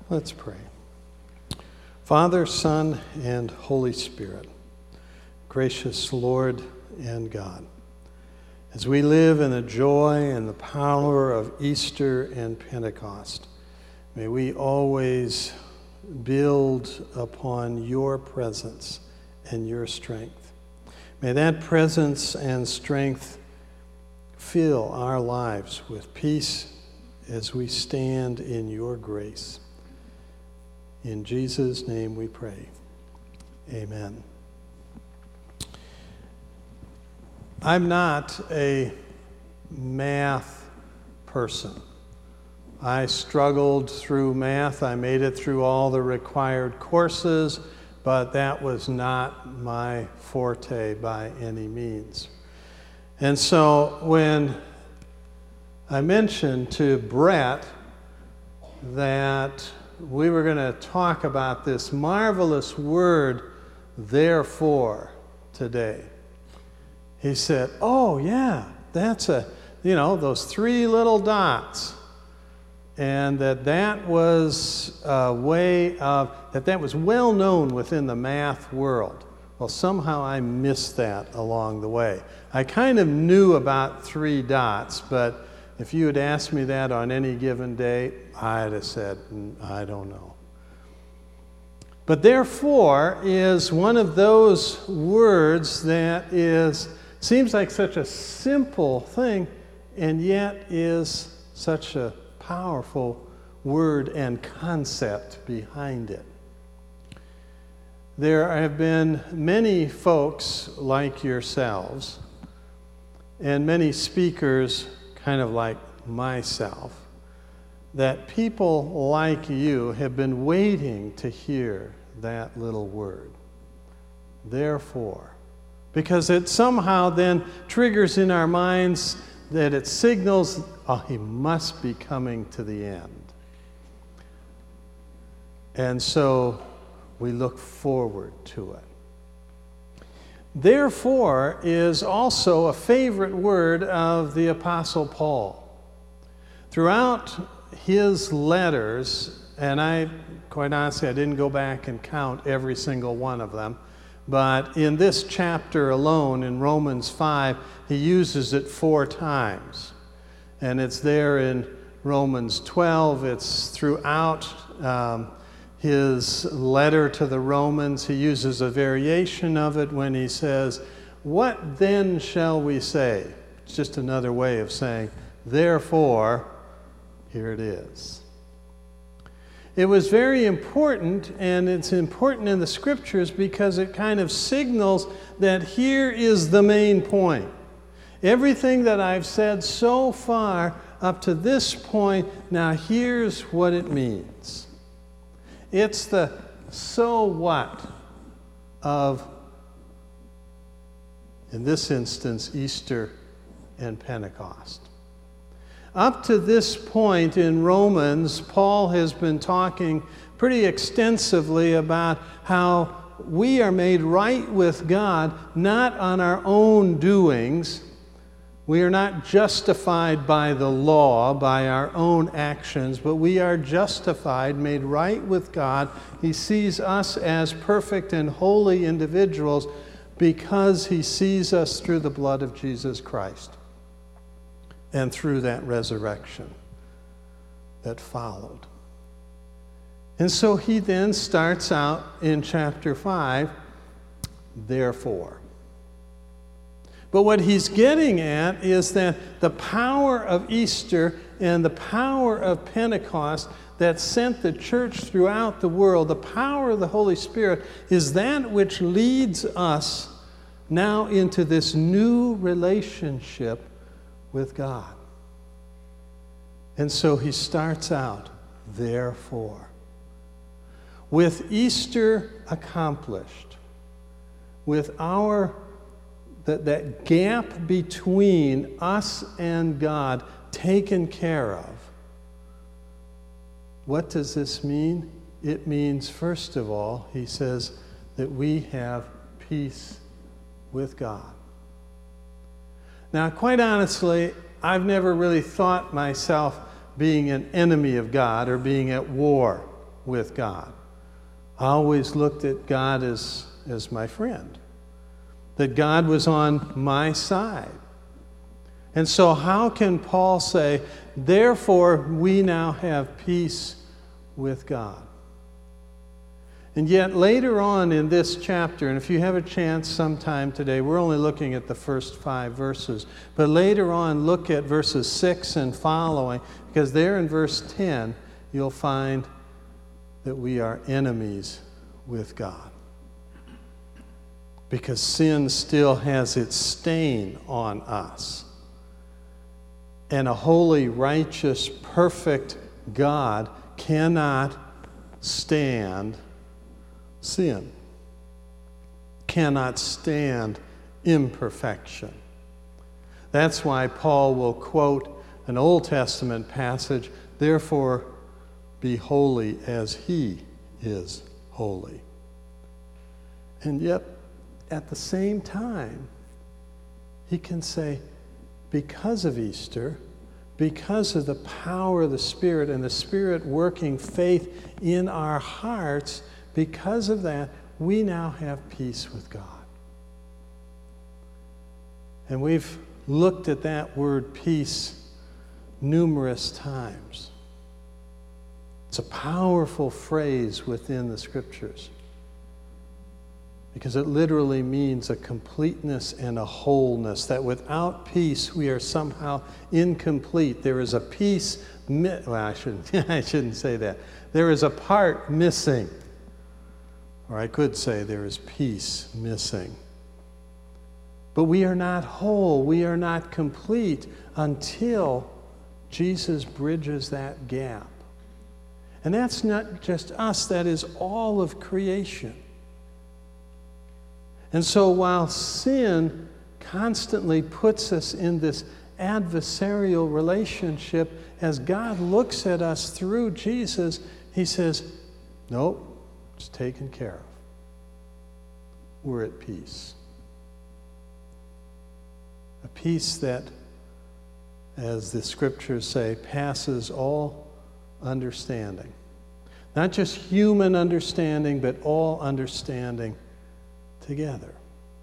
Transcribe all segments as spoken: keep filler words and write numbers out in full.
Let's pray. Father, Son, and Holy Spirit, gracious Lord and God, as we live in the joy and the power of Easter and Pentecost, may we always build upon your presence and your strength. May that presence and strength fill our lives with peace as we stand in your grace. In Jesus' name we pray. Amen. I'm not a math person. I struggled through math. I made it through all the required courses, but that was not my forte by any means. And so when I mentioned to Brett that we were going to talk about this marvelous word, therefore, today, he said, oh, yeah, that's a, you know, those three little dots. And that that was a way of, that that was well known within the math world. Well, somehow I missed that along the way. I kind of knew about three dots, but if you had asked me that on any given day, I'd have said, I don't know. But therefore is one of those words that is, seems like such a simple thing, and yet is such a powerful word and concept behind it. There have been many folks like yourselves, and many speakers kind of like myself, that people like you have been waiting to hear that little word. Therefore, because it somehow then triggers in our minds that it signals, oh, he must be coming to the end. And so we look forward to it. Therefore is also a favorite word of the Apostle Paul. Throughout his letters, and I, quite honestly, I didn't go back and count every single one of them, but in this chapter alone, in Romans five, he uses it four times. And it's there in Romans twelve, it's throughout um, his letter to the Romans. He uses a variation of it when he says, what then shall we say? It's just another way of saying, therefore, here it is. It was very important, and it's important in the scriptures because it kind of signals that here is the main point. Everything that I've said so far up to this point, now here's what it means. It's the so what of, in this instance, Easter and Pentecost. Up to this point in Romans, Paul has been talking pretty extensively about how we are made right with God, not on our own doings. We are not justified by the law, by our own actions, but we are justified, made right with God. He sees us as perfect and holy individuals because he sees us through the blood of Jesus Christ and through that resurrection that followed. And so he then starts out in chapter five, therefore. But what he's getting at is that the power of Easter and the power of Pentecost that sent the church throughout the world, the power of the Holy Spirit, is that which leads us now into this new relationship with God. And so he starts out, therefore. With Easter accomplished, with our That, that gap between us and God taken care of. What does this mean? It means, first of all, he says, that we have peace with God. Now, quite honestly, I've never really thought myself being an enemy of God or being at war with God. I always looked at God as, as my friend, that God was on my side. And so how can Paul say, therefore we now have peace with God? And yet later on in this chapter, and if you have a chance sometime today, we're only looking at the first five verses, but later on look at verses six and following, because there in verse ten, you'll find that we are enemies with God. Because sin still has its stain on us. And a holy, righteous, perfect God cannot stand sin, cannot stand imperfection. That's why Paul will quote an Old Testament passage, therefore be holy as he is holy. And yet, at the same time, he can say, because of Easter, because of the power of the Spirit and the Spirit working faith in our hearts, because of that, we now have peace with God. And we've looked at that word peace numerous times. It's a powerful phrase within the Scriptures because it literally means a completeness and a wholeness, that without peace we are somehow incomplete. There is a piece, mi- well, I shouldn't, I shouldn't say that. There is a part missing. Or I could say there is peace missing. But we are not whole, we are not complete until Jesus bridges that gap. And that's not just us, that is all of creation. And so while sin constantly puts us in this adversarial relationship, as God looks at us through Jesus, he says, nope. It's taken care of. We're at peace. A peace that, as the Scriptures say, passes all understanding. Not just human understanding, but all understanding together.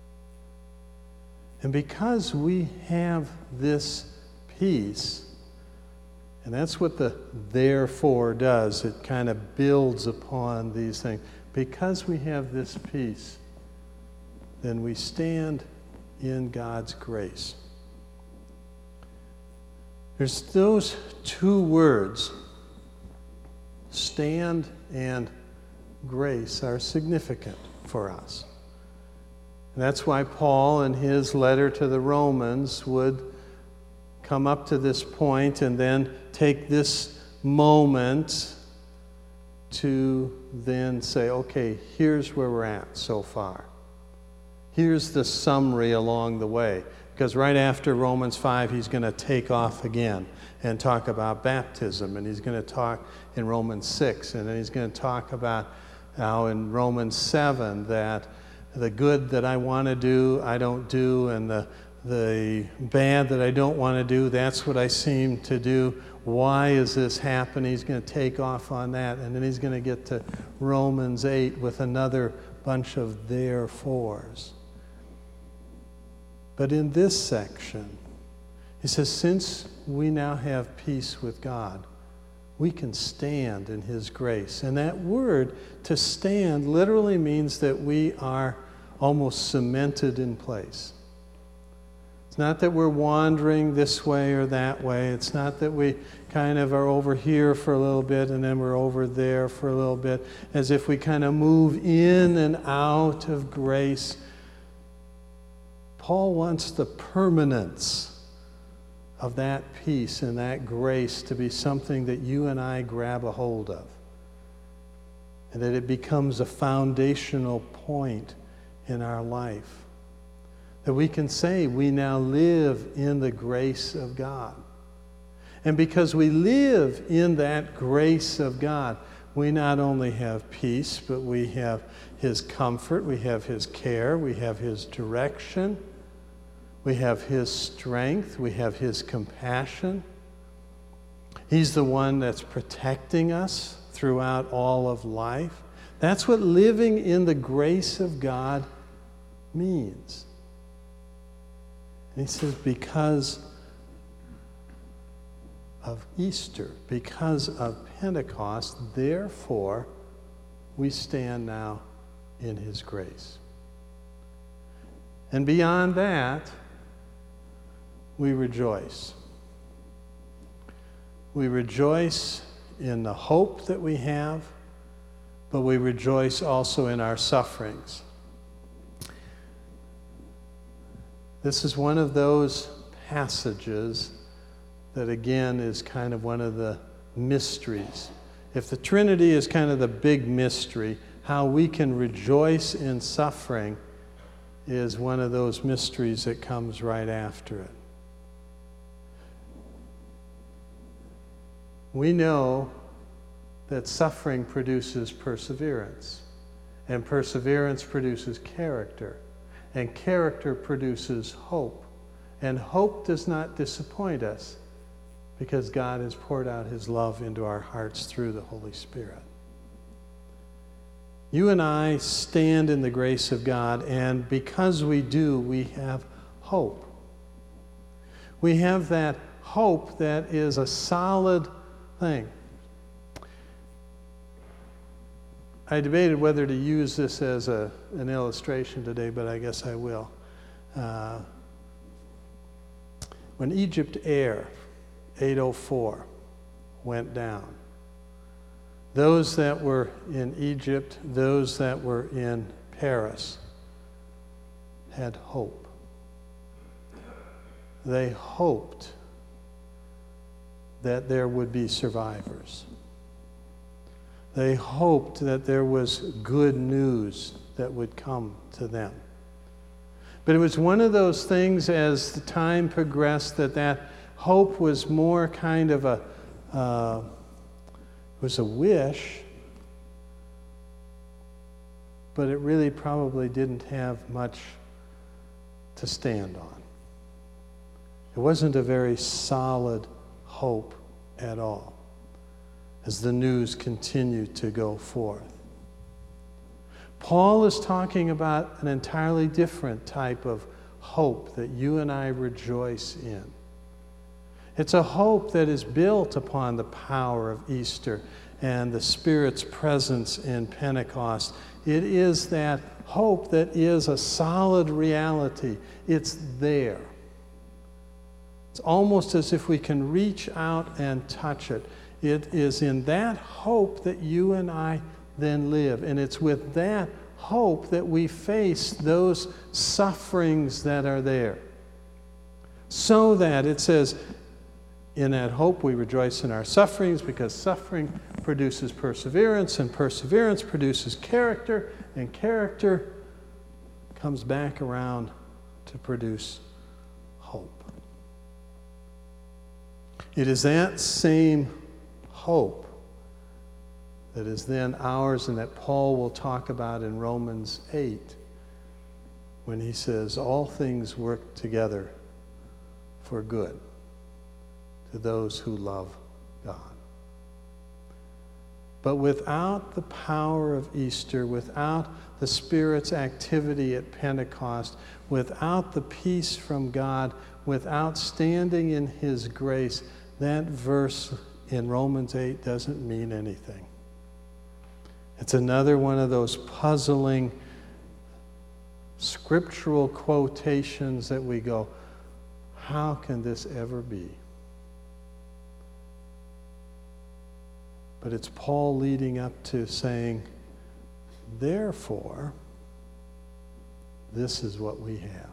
And because we have this peace, and that's what the therefore does. It kind of builds upon these things. Because we have this peace, then we stand in God's grace. There's those two words, stand and grace, are significant for us. And that's why Paul, in his letter to the Romans, would come up to this point and then take this moment to then say, okay, here's where we're at so far. Here's the summary along the way. Because right after Romans five, he's going to take off again and talk about baptism. And he's going to talk in Romans six. And then he's going to talk about how in Romans seven that the good that I want to do, I don't do. And the The bad that I don't want to do, that's what I seem to do. Why is this happening? He's going to take off on that. And then he's going to get to Romans eight with another bunch of therefores. But in this section, he says, since we now have peace with God, we can stand in his grace. And that word, to stand, literally means that we are almost cemented in place. It's not that we're wandering this way or that way. It's not that we kind of are over here for a little bit and then we're over there for a little bit, as if we kind of move in and out of grace. Paul wants the permanence of that peace and that grace to be something that you and I grab a hold of, and that it becomes a foundational point in our life. That we can say we now live in the grace of God. And because we live in that grace of God, we not only have peace, but we have his comfort, we have his care, we have his direction, we have his strength, we have his compassion. He's the one that's protecting us throughout all of life. That's what living in the grace of God means. And he says, because of Easter, because of Pentecost, therefore, we stand now in his grace. And beyond that, we rejoice. We rejoice in the hope that we have, but we rejoice also in our sufferings. This is one of those passages that, again, is kind of one of the mysteries. If the Trinity is kind of the big mystery, how we can rejoice in suffering is one of those mysteries that comes right after it. We know that suffering produces perseverance, and perseverance produces character, and character produces hope, and hope does not disappoint us because God has poured out his love into our hearts through the Holy Spirit. You and I stand in the grace of God, and because we do, we have hope. We have that hope that is a solid thing. I debated whether to use this as a, an illustration today, but I guess I will. Uh, when Egypt Air eight oh four went down, those that were in Egypt, those that were in Paris, had hope. They hoped that there would be survivors. They hoped that there was good news that would come to them. But it was one of those things as the time progressed that that hope was more kind of a, uh, was a wish, but it really probably didn't have much to stand on. It wasn't a very solid hope at all as the news continued to go forth. Paul is talking about an entirely different type of hope that you and I rejoice in. It's a hope that is built upon the power of Easter and the Spirit's presence in Pentecost. It is that hope that is a solid reality. It's there. It's almost as if we can reach out and touch it. It is in that hope that you and I then live. And it's with that hope that we face those sufferings that are there. So that it says, in that hope we rejoice in our sufferings, because suffering produces perseverance, and perseverance produces character, and character comes back around to produce hope. It is that same hope that is then ours and that Paul will talk about in Romans eight when he says, all things work together for good to those who love God. But without the power of Easter, without the Spirit's activity at Pentecost, without the peace from God, without standing in his grace, that verse in Romans eight doesn't mean anything. It's another one of those puzzling scriptural quotations that we go, how can this ever be? But it's Paul leading up to saying, therefore, this is what we have.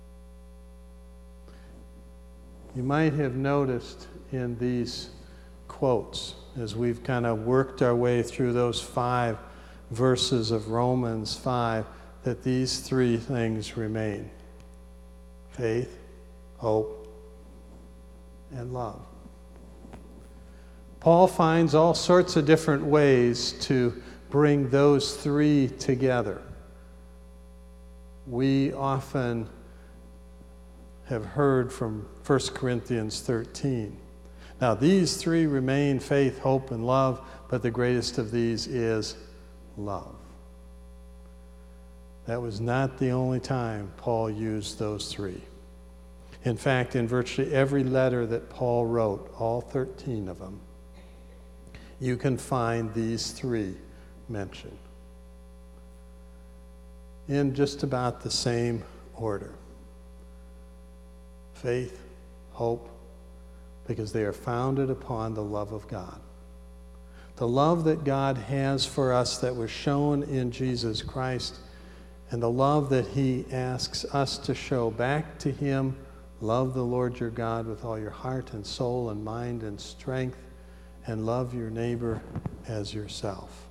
You might have noticed in these quotes, as we've kind of worked our way through those five verses of Romans five, that these three things remain: faith, hope, and love. Paul finds all sorts of different ways to bring those three together. We often have heard from First Corinthians thirteen Now, these three remain: faith, hope, and love, but the greatest of these is love. That was not the only time Paul used those three. In fact, in virtually every letter that Paul wrote, all thirteen of them, you can find these three mentioned in just about the same order. Faith, hope, because they are founded upon the love of God. The love that God has for us that was shown in Jesus Christ, and the love that he asks us to show back to him. Love the Lord your God with all your heart and soul and mind and strength, and love your neighbor as yourself.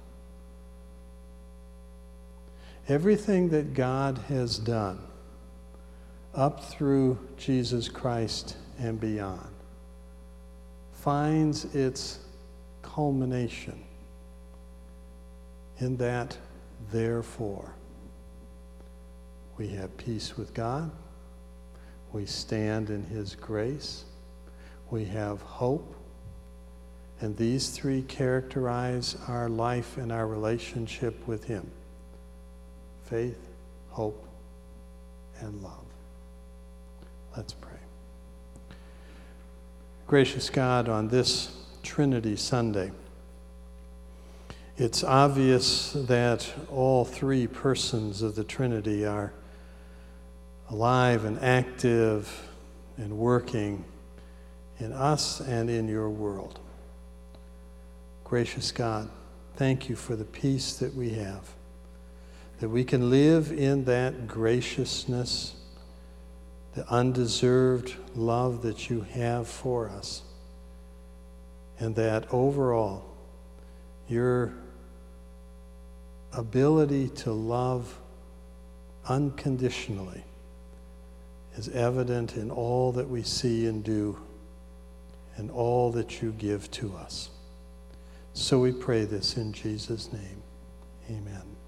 Everything that God has done up through Jesus Christ and beyond finds its culmination in that, therefore, we have peace with God, we stand in his grace, we have hope, and these three characterize our life and our relationship with him: faith, hope, and love. Let's pray. Gracious God, on this Trinity Sunday, it's obvious that all three persons of the Trinity are alive and active and working in us and in your world. Gracious God, thank you for the peace that we have, that we can live in that graciousness, the undeserved love that you have for us, and that overall, your ability to love unconditionally is evident in all that we see and do and all that you give to us. So we pray this in Jesus' name. Amen.